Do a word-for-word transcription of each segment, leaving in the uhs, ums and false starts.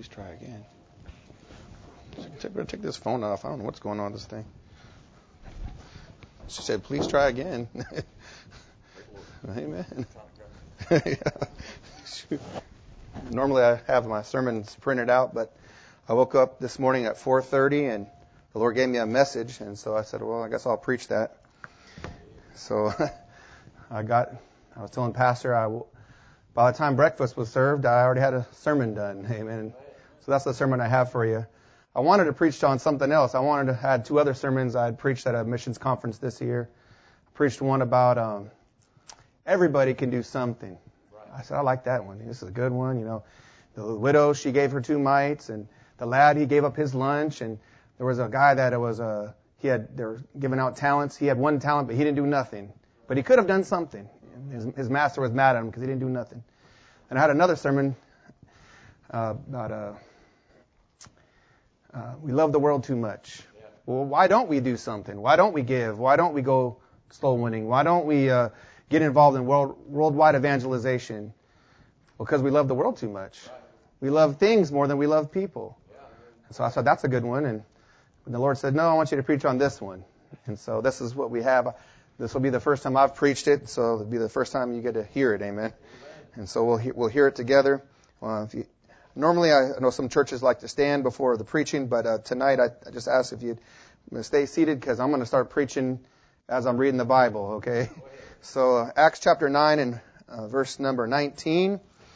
Please try again. Better take this phone off. I don't know what's going on with this thing. She said, please try again. Amen. Yeah. Normally I have my sermons printed out, but I woke up this morning at four thirty and the Lord gave me a message, and so I said, well, I guess I'll preach that. So I got, I was telling Pastor, I, by the time breakfast was served, I already had a sermon done. Amen. So that's the sermon I have for you. I wanted to preach on something else. I wanted to had two other sermons I had preached at a missions conference this year. I preached one about um, everybody can do something. I said, I like that one. This is a good one. You know, the widow, she gave her two mites, and the lad, he gave up his lunch, and there was a guy that was a, he had, they were giving out talents. He had one talent, but he didn't do nothing. But he could have done something. His, his master was mad at him because he didn't do nothing. And I had another sermon uh, about uh, uh, we love the world too much. Yeah. Well, why don't we do something? Why don't we give? Why don't we go soul winning? Why don't we uh, get involved in world worldwide evangelization? Well, because we love the world too much. Right. We love things more than we love people. Yeah. And so I said, that's a good one. And the Lord said, no, I want you to preach on this one. And so this is what we have. This will be the first time I've preached it, so it'll be the first time you get to hear it. Amen. Amen. And so we'll he- we'll hear it together. Uh, if you, normally, I know some churches like to stand before the preaching, but uh, tonight I, I just ask if you'd stay seated because I'm going to start preaching as I'm reading the Bible. Okay. So uh, Acts chapter nine and uh, verse number nineteen.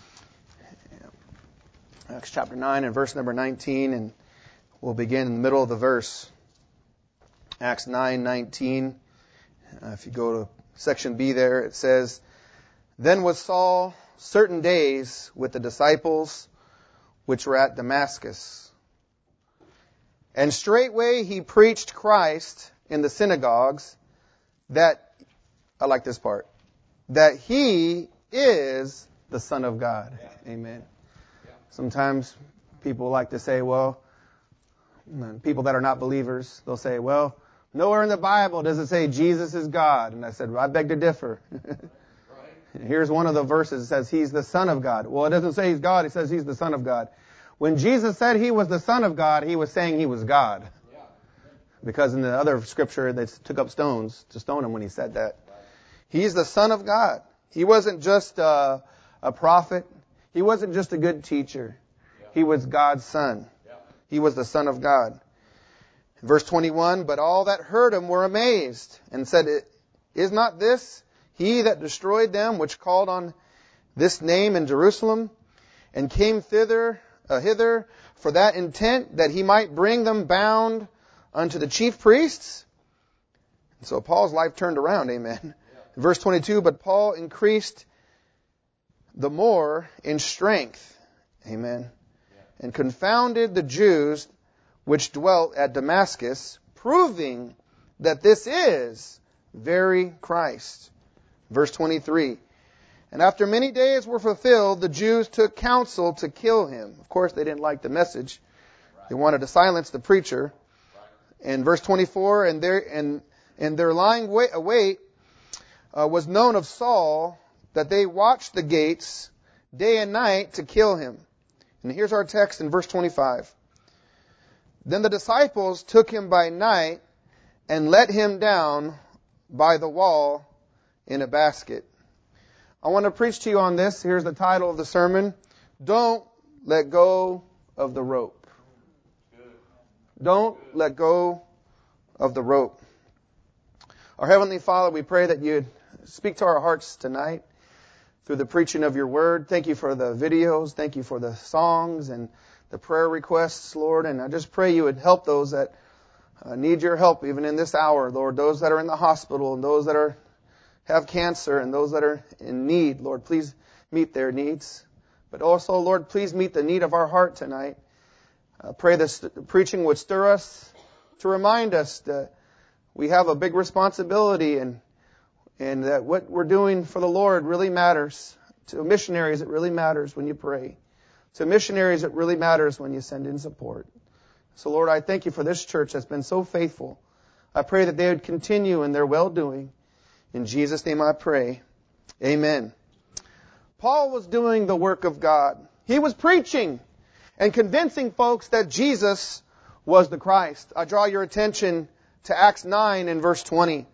Acts chapter nine and verse number nineteen, and we'll begin in the middle of the verse. Acts nine nineteen. Uh, if you go to section B there, it says, Then was Saul certain days with the disciples which were at Damascus. And straightway he preached Christ in the synagogues, that, I like this part, that he is the Son of God. Yeah. Amen. Yeah. Sometimes people like to say, well, people that are not believers, they'll say, well, nowhere in the Bible does it say Jesus is God. And I said, well, I beg to differ. Right. Here's one of the verses that says he's the Son of God. Well, it doesn't say he's God. It says he's the Son of God. When Jesus said he was the Son of God, he was saying he was God. Yeah. Because in the other scripture, they took up stones to stone him when he said that. Right. He's the Son of God. He wasn't just a, a prophet. He wasn't just a good teacher. Yeah. He was God's Son. Yeah. He was the Son of God. Verse twenty-one, but all that heard him were amazed and said, Is not this he that destroyed them which called on this name in Jerusalem and came thither, uh, hither for that intent that he might bring them bound unto the chief priests? And so Paul's life turned around, amen. Yeah. Verse twenty-two, but Paul increased the more in strength, amen, yeah, and confounded the Jews which dwelt at Damascus, proving that this is very Christ. Verse twenty-three, and after many days were fulfilled, the Jews took counsel to kill him. Of course, they didn't like the message. They wanted to silence the preacher. And verse twenty-four, and their, and, and their lying wait, await uh, was known of Saul, that they watched the gates day and night to kill him. And here's our text in verse twenty-five. Then the disciples took him by night and let him down by the wall in a basket. I want to preach to you on this. Here's the title of the sermon. Don't let go of the rope. Don't let go of the rope. Our Heavenly Father, we pray that you'd speak to our hearts tonight through the preaching of your word. Thank you for the videos. Thank you for the songs and the prayer requests, Lord, and I just pray you would help those that uh, need your help even in this hour, Lord, those that are in the hospital and those that are have cancer and those that are in need, Lord, please meet their needs. But also, Lord, please meet the need of our heart tonight. I pray this preaching would stir us to remind us that we have a big responsibility and and that what we're doing for the Lord really matters. To missionaries, it really matters when you pray. To missionaries, it really matters when you send in support. So, Lord, I thank you for this church that's been so faithful. I pray that they would continue in their well-doing. In Jesus' name I pray. Amen. Paul was doing the work of God. He was preaching. and convincing folks that Jesus was the Christ. I draw your attention to Acts nine and verse twenty.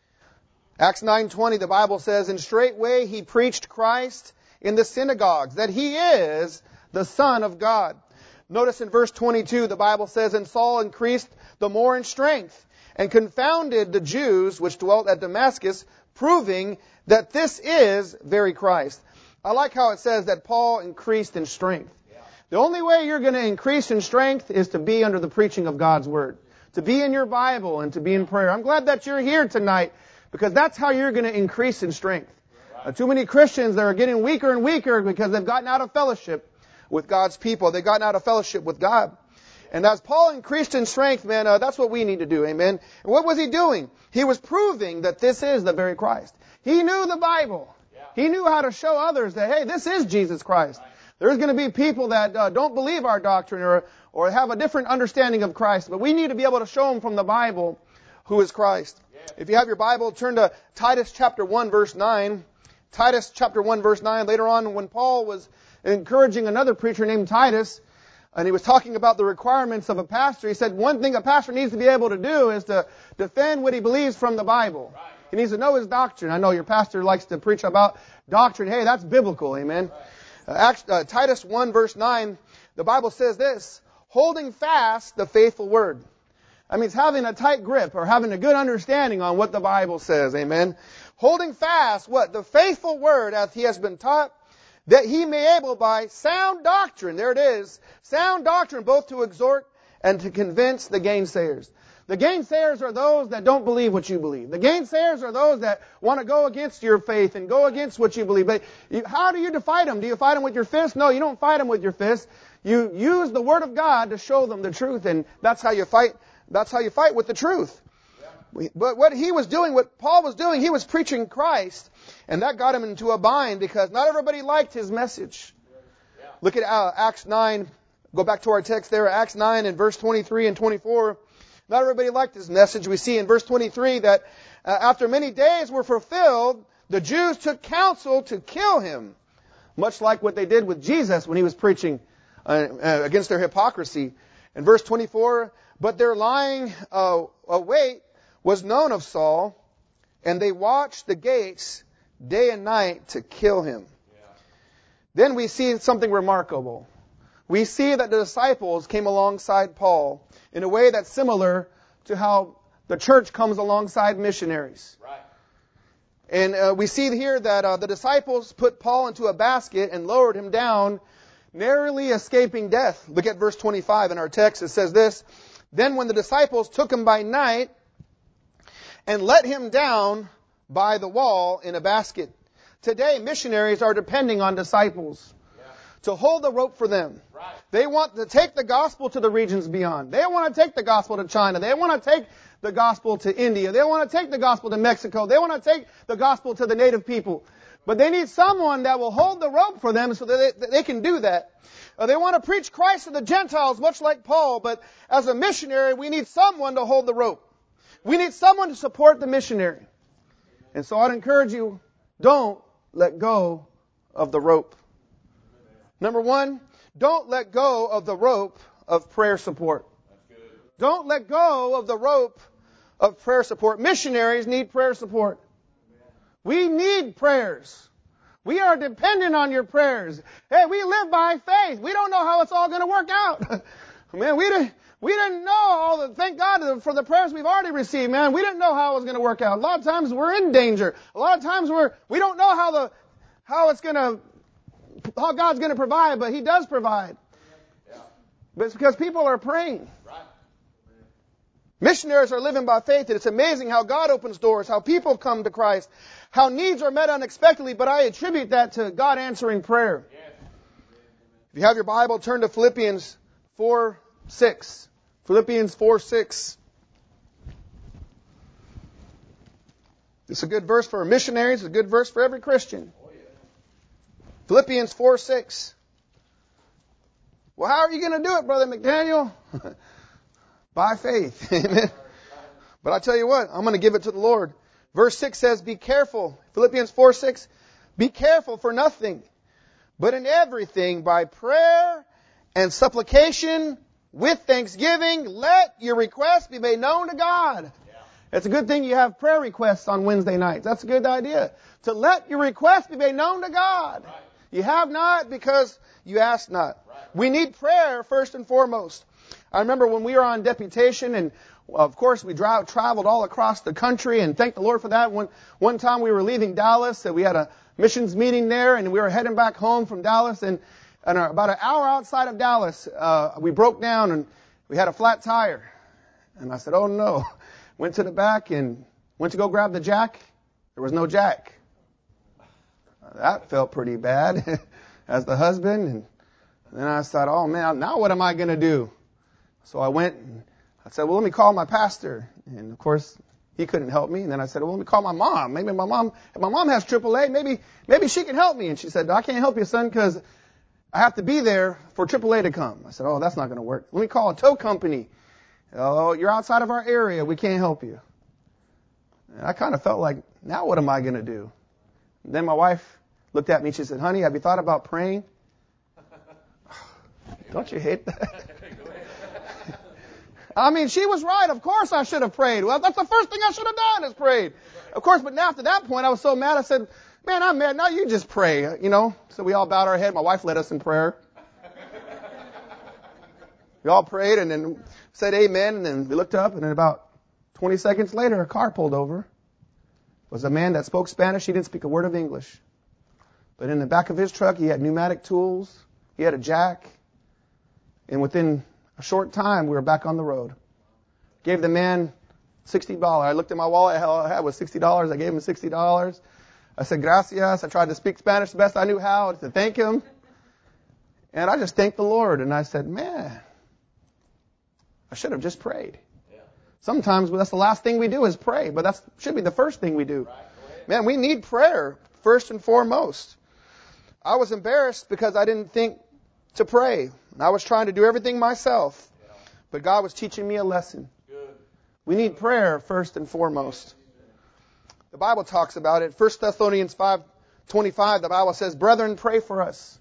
Acts nine twenty, the Bible says, "And straightway he preached Christ in the synagogues, that he is the Son of God." Notice in verse twenty-two, the Bible says, "And Saul increased the more in strength, and confounded the Jews which dwelt at Damascus, proving that this is very Christ." I like how it says that Paul increased in strength. The only way you're going to increase in strength is to be under the preaching of God's Word, to be in your Bible and to be in prayer. I'm glad that you're here tonight, because that's how you're going to increase in strength. Uh, too many Christians that are getting weaker and weaker because they've gotten out of fellowship with God's people. They've gotten out of fellowship with God. And as Paul increased in strength, man, uh, that's what we need to do, amen? And what was he doing? He was proving that this is the very Christ. He knew the Bible. He knew how to show others that, hey, this is Jesus Christ. There's going to be people that uh, don't believe our doctrine or, or have a different understanding of Christ, but we need to be able to show them from the Bible who is Christ. If you have your Bible, turn to Titus chapter one, verse nine. Titus chapter one, verse nine. Later on, when Paul was encouraging another preacher named Titus, and he was talking about the requirements of a pastor, he said one thing a pastor needs to be able to do is to defend what he believes from the Bible. He needs to know his doctrine. I know your pastor likes to preach about doctrine. Hey, that's biblical, amen. Uh, Acts, uh, Titus one, verse nine, the Bible says this, "Holding fast the faithful word." That means having a tight grip or having a good understanding on what the Bible says, amen. Holding fast what? The faithful word as he has been taught, that he may able by sound doctrine, there it is, sound doctrine both to exhort and to convince the gainsayers. The gainsayers are those that don't believe what you believe. The gainsayers are those that want to go against your faith and go against what you believe. But you, how do you fight them? Do you fight them with your fist? No, you don't fight them with your fist. You use the Word of God to show them the truth, and that's how you fight. That's how you fight with the truth. Yeah. But what he was doing, what Paul was doing, he was preaching Christ, and that got him into a bind because not everybody liked his message. Yeah. Look at uh, Acts nine. Go back to our text there, Acts nine and verse twenty-three and twenty-four. Not everybody liked his message. We see in verse twenty-three that uh, after many days were fulfilled, the Jews took counsel to kill him, much like what they did with Jesus when he was preaching uh, uh, against their hypocrisy. In verse twenty-four, "But their lying uh, await was known of Saul, and they watched the gates day and night to kill him." Yeah. Then we see something remarkable. We see that the disciples came alongside Paul in a way that's similar to how the church comes alongside missionaries. Right. And uh, we see here that uh, the disciples put Paul into a basket and lowered him down, narrowly escaping death. Look at verse twenty-five in our text. It says this, "Then when the disciples took him by night and let him down by the wall in a basket." Today, missionaries are depending on disciples to hold the rope for them. Right. They want to take the gospel to the regions beyond. They want to take the gospel to China. They want to take the gospel to India. They want to take the gospel to Mexico. They want to take the gospel to the native people. But they need someone that will hold the rope for them so that they, that they can do that. Uh, they want to preach Christ to the Gentiles, much like Paul. But as a missionary, we need someone to hold the rope. We need someone to support the missionary. And so I'd encourage you, don't let go of the rope. Number one, don't let go of the rope of prayer support. Don't let go of the rope of prayer support. Missionaries need prayer support. We need prayers. We are dependent on your prayers. Hey, we live by faith. We don't know how it's all going to work out. Man, we didn't, we didn't know all the, thank God for the prayers we've already received, man. We didn't know how it was going to work out. A lot of times we're in danger. A lot of times we're, we don't know how the, how it's going to, how God's going to provide, but He does provide. Yeah. But it's because people are praying. Right. Missionaries are living by faith, and it's amazing how God opens doors, how people come to Christ, how needs are met unexpectedly, but I attribute that to God answering prayer. Yes. If you have your Bible, turn to Philippians four six. Philippians four six. It's a good verse for missionaries. It's a good verse for every Christian. Philippians four six. Well, how are you going to do it, Brother McDaniel? By faith. Amen. But I tell you what, I'm going to give it to the Lord. Verse six says, be careful. Philippians four six. Be careful for nothing, but in everything by prayer and supplication with thanksgiving, let your requests be made known to God. Yeah. It's a good thing you have prayer requests on Wednesday nights. That's a good idea. To let your requests be made known to God. Right. You have not because you ask not. Right. We need prayer first and foremost. I remember when we were on deputation, and of course we drive, traveled all across the country, and thank the Lord for that. One, one time we were leaving Dallas, and we had a missions meeting there, and we were heading back home from Dallas, and And about an hour outside of Dallas, uh, we broke down and we had a flat tire. And I said, oh no. Went to the back and went to go grab the jack. There was no jack. That felt pretty bad as the husband. And then I thought, oh man, now what am I going to do? So I went and I said, well, let me call my pastor. And of course, he couldn't help me. And then I said, well, let me call my mom. Maybe my mom, if my mom has triple A, maybe, maybe she can help me. And she said, I can't help you, son, because I have to be there for triple A to come. I said, oh, that's not going to work. Let me call a tow company. Oh, you're outside of our area. We can't help you. And I kind of felt like, now what am I going to do? And then my wife looked at me and she said, honey, have you thought about praying? Don't you hate that? I mean, she was right. Of course I should have prayed. Well, that's the first thing I should have done is prayed. Of course, but now after that point, I was so mad. I said, man, I'm mad. Now you just pray, you know. So we all bowed our head. My wife led us in prayer. We all prayed and then said amen. And then we looked up, and then about twenty seconds later, a car pulled over. It was a man that spoke Spanish. He didn't speak a word of English. But in the back of his truck, he had pneumatic tools. He had a jack. And within a short time, we were back on the road. Gave the man sixty dollars. I looked at my wallet. All I had was sixty dollars. I gave him sixty dollars. I said, gracias. I tried to speak Spanish the best I knew how to thank him. And I just thanked the Lord. And I said, man, I should have just prayed. Yeah. Sometimes that's the last thing we do is pray, but that should be the first thing we do. Right. Man, we need prayer first and foremost. I was embarrassed because I didn't think to pray. And I was trying to do everything myself. Yeah. But God was teaching me a lesson. Good. We need prayer first and foremost. The Bible talks about it. First Thessalonians five twenty-five, the Bible says, brethren, pray for us.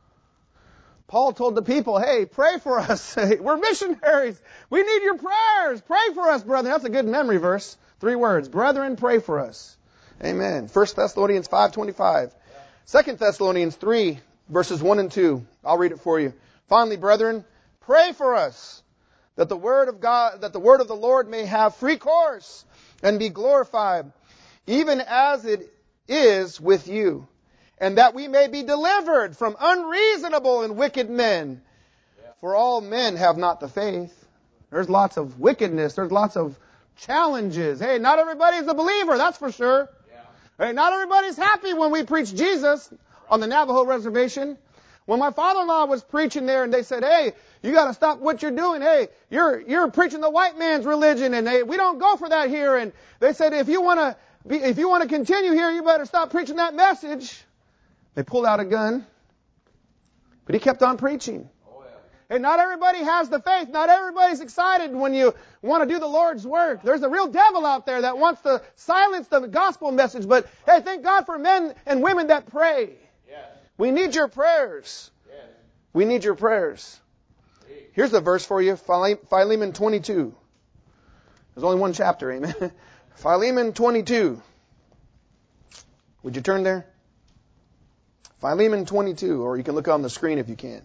Paul told the people, hey, pray for us. We're missionaries. We need your prayers. Pray for us, brethren. That's a good memory verse. Three words. Brethren, pray for us. Amen. First Thessalonians five twenty-five. Second Thessalonians three, verses one and two. I'll read it for you. Finally, brethren, pray for us that the word of God, that the word of the Lord may have free course and be glorified, even as it is with you, and that we may be delivered from unreasonable and wicked men. Yeah. For all men have not the faith. There's lots of wickedness. There's lots of challenges. Hey, not everybody's a believer, that's for sure. Yeah. Hey, not everybody's happy when we preach Jesus on the Navajo reservation. When my father-in-law was preaching there and they said, hey, you got to stop what you're doing. Hey, you're you're preaching the white man's religion, and they, we don't go for that here. And they said, if you want to If you want to continue here, you better stop preaching that message. They pulled out a gun. But he kept on preaching. Oh, yeah. And not everybody has the faith. Not everybody's excited when you want to do the Lord's work. There's a real devil out there that wants to silence the gospel message. But hey, thank God for men and women that pray. Yes. We need your prayers. Yes. We need your prayers. Here's a verse for you, Philemon twenty-two. There's only one chapter, amen. Philemon twenty-two. Would you turn there? Philemon twenty-two, or you can look on the screen if you can.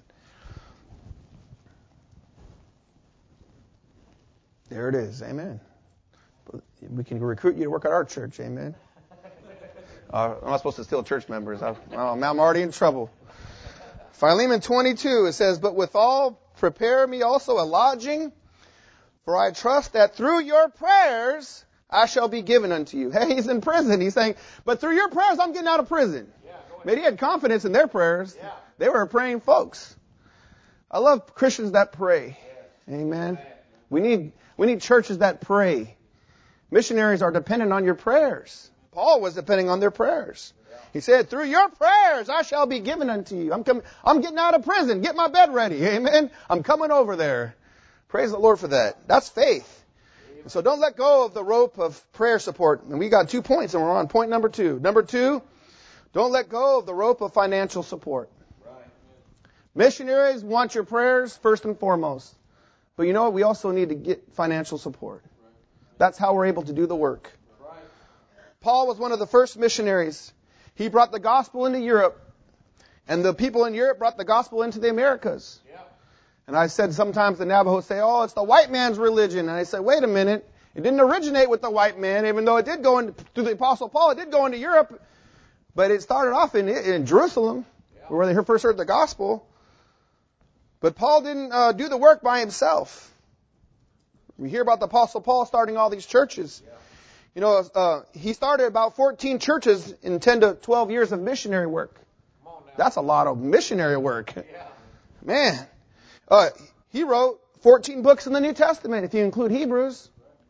There it is, amen. We can recruit you to work at our church, amen. Uh, I'm not supposed to steal church members. I, I'm already in trouble. Philemon twenty-two, it says, but withal prepare me also a lodging, for I trust that through your prayers I shall be given unto you. Hey, he's in prison. He's saying, but through your prayers I'm getting out of prison. Yeah, but he had confidence in their prayers. Yeah. They were praying folks. I love Christians that pray. Yes. Amen. Amen. We need we need churches that pray. Missionaries are dependent on your prayers. Paul was depending on their prayers. He said, through your prayers I shall be given unto you. I'm coming, I'm getting out of prison. Get my bed ready. Amen. I'm coming over there. Praise the Lord for that. That's faith. And so don't let go of the rope of prayer support. And we got two points and we're on point number two. Number two, don't let go of the rope of financial support. Missionaries want your prayers first and foremost. But you know what? We also need to get financial support. That's how we're able to do the work. Paul was one of the first missionaries. He brought the gospel into Europe. And the people in Europe brought the gospel into the Americas. And I said sometimes the Navajos say, oh, it's the white man's religion. And I said, wait a minute. It didn't originate with the white man, even though it did go into, through the Apostle Paul, it did go into Europe. But it started off in, in Jerusalem, where they first heard the gospel. But Paul didn't uh, do the work by himself. We hear about the Apostle Paul starting all these churches. You know, uh, he started about fourteen churches in ten to twelve years of missionary work. That's a lot of missionary work. Man. Uh, he wrote fourteen books in the New Testament, if you include Hebrews.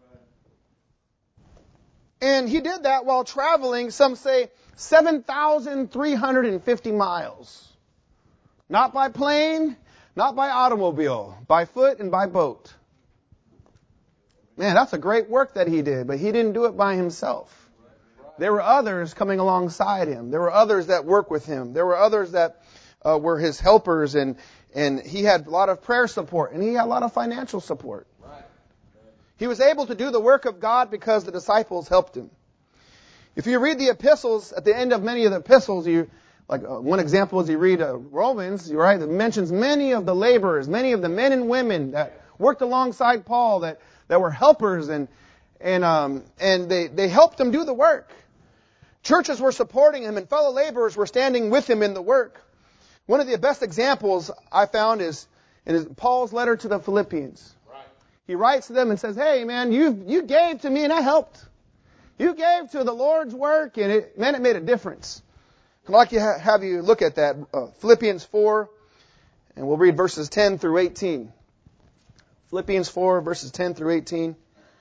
And he did that while traveling, some say, seven thousand three hundred fifty miles. Not by plane, not by automobile, by foot and by boat. Man, that's a great work that he did, but he didn't do it by himself. There were others coming alongside him. There were others that worked with him. There were others that uh, were his helpers, and, and he had a lot of prayer support, and he had a lot of financial support. He was able to do the work of God because the disciples helped him. If you read the epistles, at the end of many of the epistles, you like uh, one example is you read uh, Romans, right? It mentions many of the laborers, many of the men and women that worked alongside Paul, that, that were helpers, and and um and they they helped him do the work. Churches were supporting him, and fellow laborers were standing with him in the work. One of the best examples I found is in Paul's letter to the Philippians. He writes to them and says, hey, man, you you gave to me and I helped. You gave to the Lord's work, and it, man, it made a difference. I'd like to ha- have you look at that. Uh, Philippians four, and we'll read verses ten through eighteen. Philippians four, verses ten through eighteen.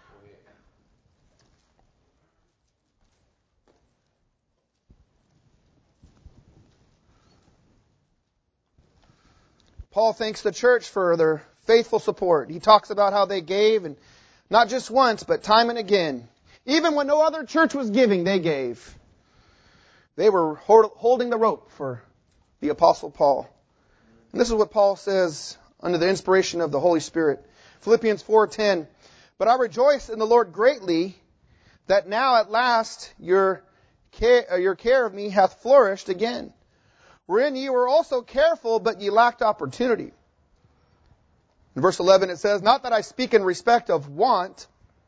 Paul thanks the church for their faithful support. He talks about how they gave, and not just once, but time and again. Even when no other church was giving, they gave. They were holding the rope for the Apostle Paul. And this is what Paul says under the inspiration of the Holy Spirit. Philippians four ten. But I rejoice in the Lord greatly that now at last your care, your care of me hath flourished again. Wherein ye were also careful, but ye lacked opportunity. In verse eleven it says, not that I speak in respect of want,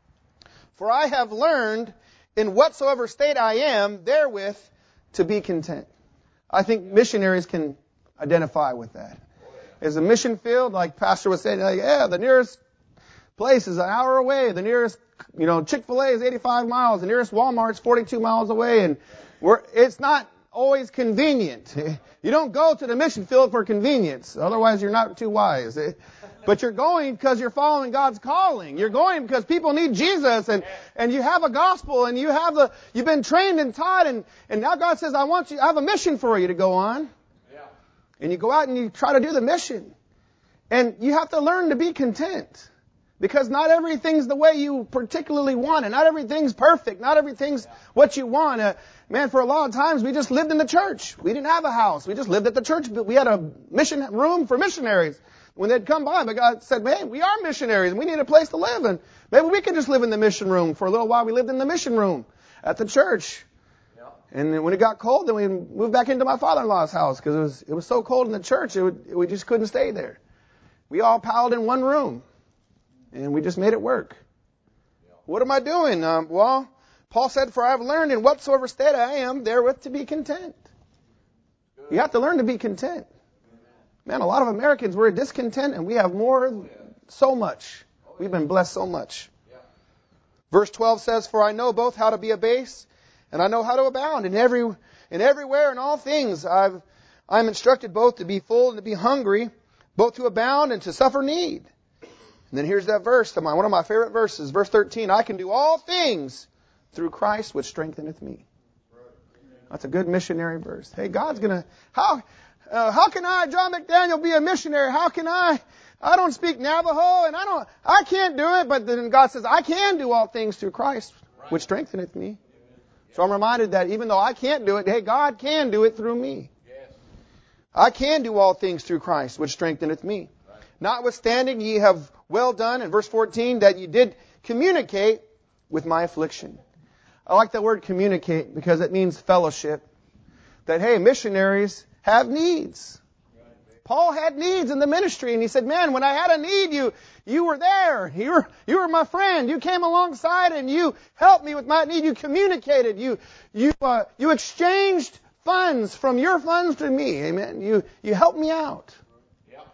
for I have learned in whatsoever state I am therewith to be content. I think missionaries can identify with that. As a mission field, like Pastor was saying, like, yeah, the nearest place is an hour away. The nearest, you know, Chick-fil-A is eighty-five miles. The nearest Walmart is forty-two miles away. And we're, it's not always convenient. You don't go to the mission field for convenience. Otherwise, you're not too wise. But you're going because you're following God's calling. You're going because people need Jesus, and, and you have a gospel, and you have the, you've been trained and taught, and, and now God says, I want you, I have a mission for you to go on. Yeah. And you go out and you try to do the mission. And you have to learn to be content. Because not everything's the way you particularly want it. Not everything's perfect. Not everything's what you want. Uh, man, for a lot of times we just lived in the church. We didn't have a house. We just lived at the church. But we had a mission room for missionaries. When they'd come by, but God said, man, we are missionaries and we need a place to live. And maybe we could just live in the mission room. For a little while we lived in the mission room at the church. Yeah. And then when it got cold, then we moved back into my father-in-law's house because it was, it was so cold in the church, it would, we just couldn't stay there. We all piled in one room. And we just made it work. Yeah. What am I doing? Um, well, Paul said, for I have learned in whatsoever state I am, therewith to be content. Good. You have to learn to be content. Man, a lot of Americans, we're discontent and we have more, so much. We've been blessed so much. Yeah. Verse twelve says, for I know both how to be abased and I know how to abound. In every, in everywhere in all things I've, I'm instructed both to be full and to be hungry, both to abound and to suffer need. And then here's that verse, one of my favorite verses, verse thirteen. I can do all things through Christ which strengtheneth me. That's a good missionary verse. Hey, God's going to, how, uh, how can I, John McDaniel, be a missionary? How can I, I don't speak Navajo and I don't, I can't do it. But then God says, I can do all things through Christ which strengtheneth me. So I'm reminded that even though I can't do it, hey, God can do it through me. I can do all things through Christ, which strengtheneth me. Right. Notwithstanding, ye have well done, in verse fourteen, that ye did communicate with my affliction. I like that word communicate because it means fellowship. That, hey, missionaries have needs. Paul had needs in the ministry, and he said, man, when I had a need, you you were there. You were, you were my friend. You came alongside, and you helped me with my need. You communicated. You you uh, you exchanged funds from your funds to me. Amen. You you helped me out. Yep.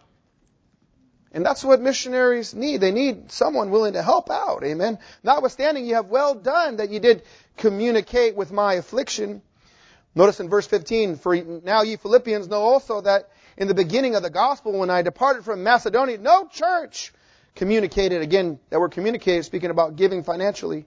And that's what missionaries need. They need someone willing to help out. Amen. Notwithstanding, you have well done that you did communicate with my affliction. Notice in verse fifteen, for now ye Philippians know also that in the beginning of the gospel, when I departed from Macedonia, no church communicated, again, that word communicated, speaking about giving financially.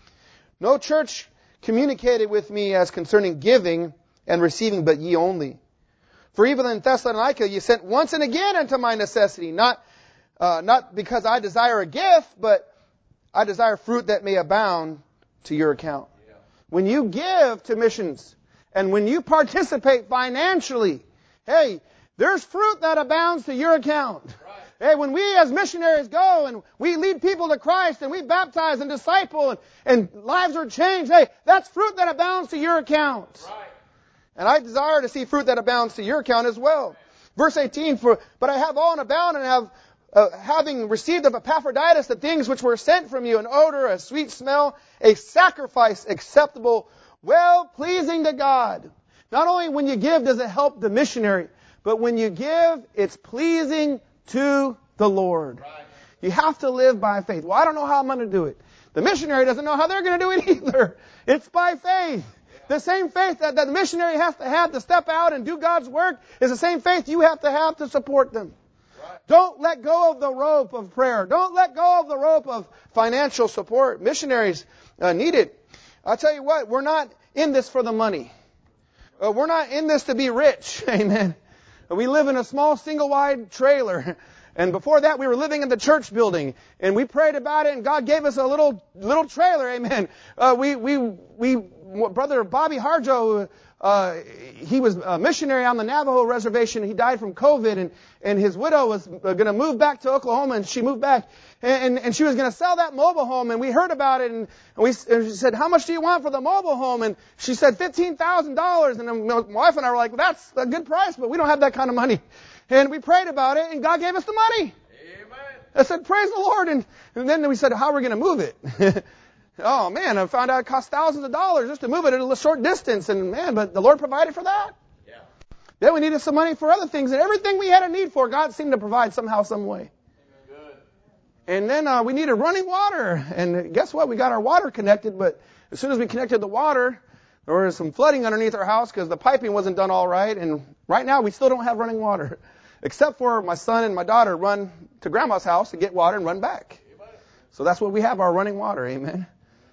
No church communicated with me as concerning giving and receiving, but ye only. For even in Thessalonica, ye sent once and again unto my necessity, not, uh, not because I desire a gift, but I desire fruit that may abound to your account. Yeah. When you give to missions, and when you participate financially, hey, there's fruit that abounds to your account. Right. Hey, when we as missionaries go and we lead people to Christ and we baptize and disciple and, and lives are changed, hey, that's fruit that abounds to your account. Right. And I desire to see fruit that abounds to your account as well. Right. Verse eighteen, for but I have all in abound and have, uh, having received of Epaphroditus the things which were sent from you, an odor, a sweet smell, a sacrifice acceptable, well pleasing to God. Not only when you give does it help the missionary, but when you give, it's pleasing to the Lord. Right. You have to live by faith. Well, I don't know how I'm going to do it. The missionary doesn't know how they're going to do it either. It's by faith. Yeah. The same faith that, that the missionary has to have to step out and do God's work is the same faith you have to have to support them. Right. Don't let go of the rope of prayer. Don't let go of the rope of financial support. Missionaries uh, need it. I'll tell you what, we're not in this for the money. Uh, we're not in this to be rich. Amen. We live in a small single-wide trailer. And before that, we were living in the church building. And we prayed about it, and God gave us a little little trailer. Amen. Uh, we, we, we, Brother Bobby Harjo, uh, he was a missionary on the Navajo reservation. He died from COVID, and, and his widow was going to move back to Oklahoma, and she moved back. And, and, and she was going to sell that mobile home, and we heard about it, and, and we and she said, how much do you want for the mobile home? And she said fifteen thousand dollars. And then my wife and I were like, well, that's a good price, but we don't have that kind of money. And we prayed about it, and God gave us the money. Amen. I said, praise the Lord. And, and then we said, how are we going to move it? Oh, man, I found out it cost thousands of dollars just to move it at a short distance. And, man, but the Lord provided for that. Yeah. Then we needed some money for other things. And everything we had a need for, God seemed to provide somehow, some way. Good. And then uh, we needed running water. And guess what? We got our water connected. But as soon as we connected the water, there was some flooding underneath our house because the piping wasn't done all right. And right now, we still don't have running water. Except for my son and my daughter run to Grandma's house to get water and run back. So that's what we have, our running water. Amen.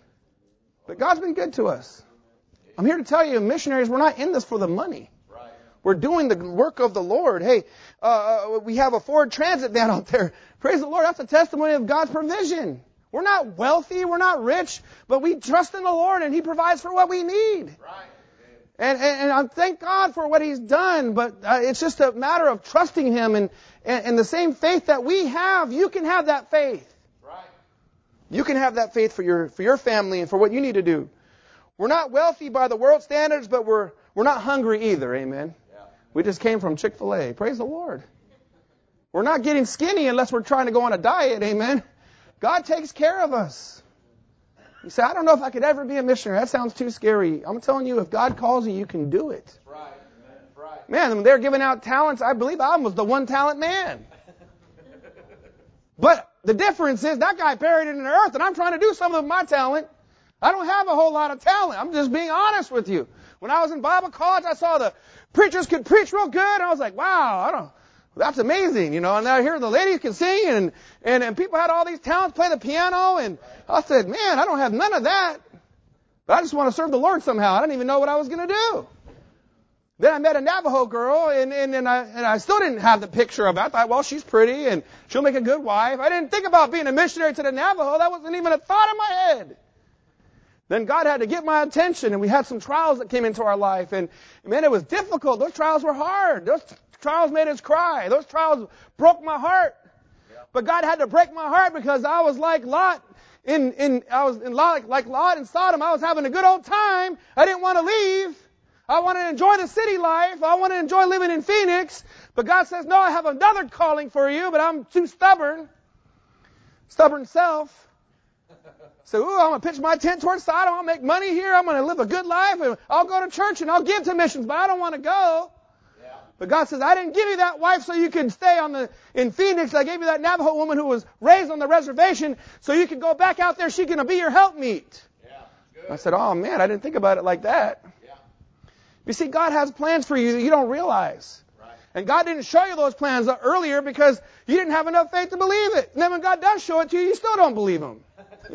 But God's been good to us. I'm here to tell you, missionaries, we're not in this for the money. Right. We're doing the work of the Lord. Hey, uh, we have a Ford Transit van out there. Praise the Lord. That's a testimony of God's provision. We're not wealthy. We're not rich. But we trust in the Lord, and He provides for what we need. Right. And, and, and I thank God for what He's done. But uh, it's just a matter of trusting Him. And, and, and the same faith that we have, you can have that faith. You can have that faith for your for your family and for what you need to do. We're not wealthy by the world standards, but we're we're not hungry either. Amen. Yeah. We just came from Chick-fil-A. Praise the Lord. We're not getting skinny unless we're trying to go on a diet. Amen. God takes care of us. You say, I don't know if I could ever be a missionary. That sounds too scary. I'm telling you, if God calls you, you can do it. That's right. That's right. Man, when they're giving out talents, I believe I was the one talent man. But the difference is that guy buried it in the earth, and I'm trying to do something with my talent. I don't have a whole lot of talent. I'm just being honest with you. When I was in Bible college, I saw the preachers could preach real good, and I was like, wow, I don't, that's amazing, you know. And I hear the ladies can sing, and, and, and people had all these talents, play the piano, and I said, man, I don't have none of that. But I just want to serve the Lord somehow. I didn't even know what I was going to do. Then I met a Navajo girl, and, and, and, I, and I still didn't have the picture of it. I thought, well, she's pretty, and she'll make a good wife. I didn't think about being a missionary to the Navajo. That wasn't even a thought in my head. Then God had to get my attention, and we had some trials that came into our life. And, man, it was difficult. Those trials were hard. Those trials made us cry. Those trials broke my heart. But God had to break my heart because I was like Lot. In, in, I was in Lot, like Lot in Sodom. I was having a good old time. I didn't want to leave. I wanted to enjoy the city life. I wanted to enjoy living in Phoenix. But God says, no, I have another calling for you, but I'm too stubborn. Stubborn self. So, ooh, I'm going to pitch my tent towards Sodom. I'll make money here. I'm going to live a good life. And I'll go to church and I'll give to missions, but I don't want to go. Yeah. But God says, I didn't give you that wife so you could stay on the in Phoenix. I gave you that Navajo woman who was raised on the reservation so you could go back out there. She's going to be your helpmeet. Yeah, good. I said, oh, man, I didn't think about it like that. Yeah. You see, God has plans for you that you don't realize. Right. And God didn't show you those plans earlier because you didn't have enough faith to believe it. And then when God does show it to you, you still don't believe Him.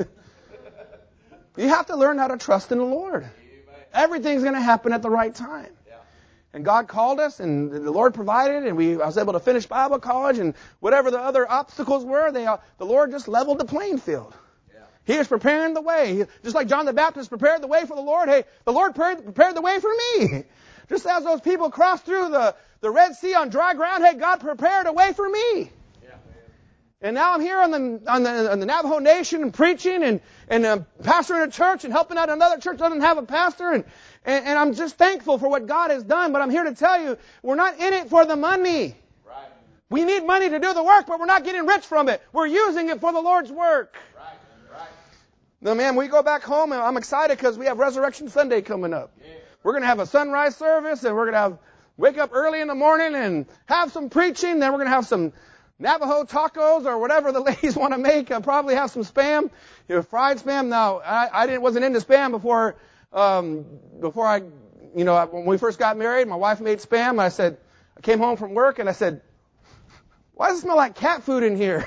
You have to learn how to trust in the Lord. Amen. Everything's going to happen at the right time. Yeah. And God called us, and the Lord provided, and we I was able to finish Bible college, and whatever the other obstacles were, they uh, the Lord just leveled the playing field. Yeah. He was preparing the way. He, just like John the Baptist prepared the way for the Lord, hey, the Lord prepared, prepared the way for me. Just as those people crossed through the, the Red Sea on dry ground, hey, God prepared a way for me. And now I'm here on the on the, on the Navajo Nation and preaching and and uh, pastoring a church and helping out another church that doesn't have a pastor and, and and I'm just thankful for what God has done. But I'm here to tell you, we're not in it for the money. Right. We need money to do the work, but we're not getting rich from it. We're using it for the Lord's work. Right. Right. Now, man, we go back home and I'm excited because we have Resurrection Sunday coming up. Yeah. We're going to have a sunrise service and we're going to have wake up early in the morning and have some preaching. Then we're going to have some Navajo tacos or whatever the ladies want to make. I'll probably have some spam, you know, fried spam. Now, I, I didn't wasn't into spam before um, before I, you know, when we first got married. My wife made spam. I said, I came home from work and I said, why does it smell like cat food in here?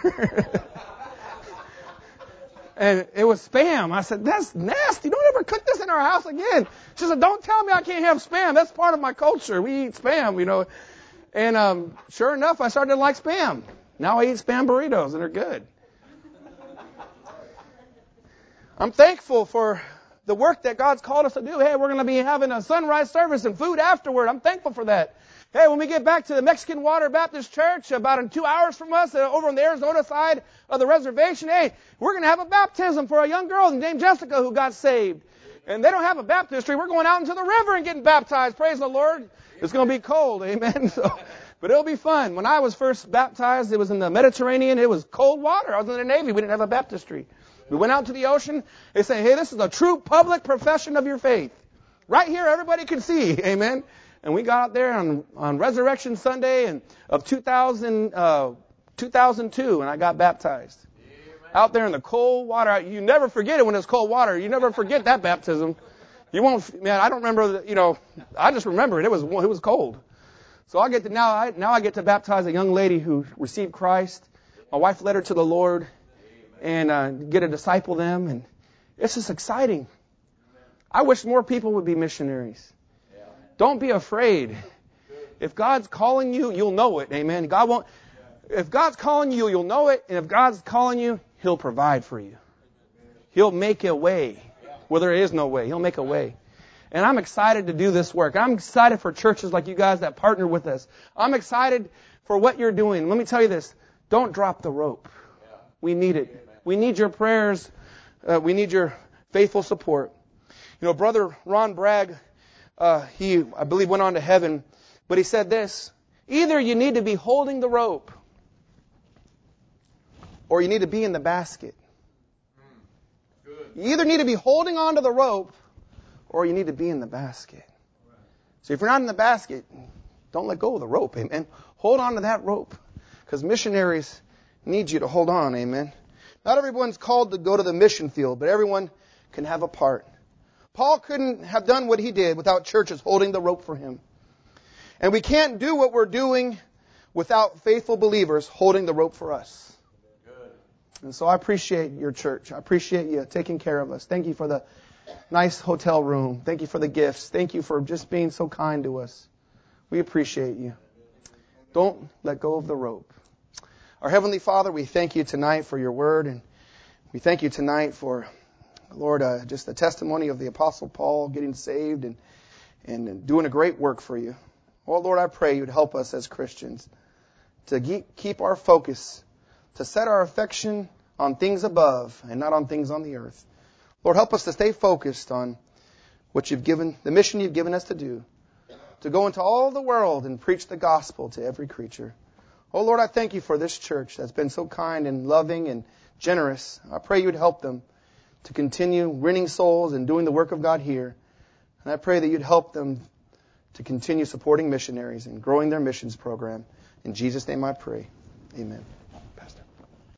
And it was spam. I said, that's nasty. Don't ever cook this in our house again. She said, don't tell me I can't have spam. That's part of my culture. We eat spam, you know. And um, sure enough, I started to like spam. Now I eat spam burritos, and they're good. I'm thankful for the work that God's called us to do. Hey, we're going to be having a sunrise service and food afterward. I'm thankful for that. Hey, when we get back to the Mexican Water Baptist Church, about in two hours from us, uh, over on the Arizona side of the reservation, hey, we're going to have a baptism for a young girl named Jessica who got saved. And they don't have a baptistry. We're going out into the river and getting baptized. Praise the Lord. It's going to be cold. Amen. So, but it'll be fun. When I was first baptized, it was in the Mediterranean. It was cold water. I was in the Navy. We didn't have a baptistry. We went out to the ocean. They say, hey, this is a true public profession of your faith. Right here, everybody can see. Amen. And we got out there on, on Resurrection Sunday and of two thousand, uh, two thousand two, and I got baptized. Amen. Out there in the cold water. You never forget it when it's cold water. You never forget that baptism. You won't, man, I don't remember, the, you know, I just remember it. It was, it was cold. So I get to, now I, now I get to baptize a young lady who received Christ. My wife led her to the Lord and uh, get to disciple them. And it's just exciting. I wish more people would be missionaries. Don't be afraid. If God's calling you, you'll know it. Amen. God won't, if God's calling you, you'll know it. And if God's calling you, He'll provide for you. He'll make a way. Where there is no way. He'll make a way. And I'm excited to do this work. I'm excited for churches like you guys that partner with us. I'm excited for what you're doing. Let me tell you this. Don't drop the rope. We need it. We need your prayers. Uh, we need your faithful support. You know, Brother Ron Bragg, uh, he, I believe, went on to heaven. But he said this. Either you need to be holding the rope or you need to be in the basket. You either need to be holding on to the rope or you need to be in the basket. So if you're not in the basket, don't let go of the rope, amen. Hold on to that rope because missionaries need you to hold on, amen. Not everyone's called to go to the mission field, but everyone can have a part. Paul couldn't have done what he did without churches holding the rope for him. And we can't do what we're doing without faithful believers holding the rope for us. And so I appreciate your church. I appreciate you taking care of us. Thank you for the nice hotel room. Thank you for the gifts. Thank you for just being so kind to us. We appreciate you. Don't let go of the rope. Our Heavenly Father, we thank you tonight for your word. And we thank you tonight for Lord, uh, just the testimony of the Apostle Paul getting saved and, and doing a great work for you. Oh, Lord, I pray you'd help us as Christians to keep our focus, to set our affection on things above and not on things on the earth. Lord, help us to stay focused on what you've given, the mission you've given us to do, to go into all the world and preach the gospel to every creature. Oh, Lord, I thank you for this church that's been so kind and loving and generous. I pray you'd help them to continue winning souls and doing the work of God here. And I pray that you'd help them to continue supporting missionaries and growing their missions program. In Jesus' name I pray. Amen.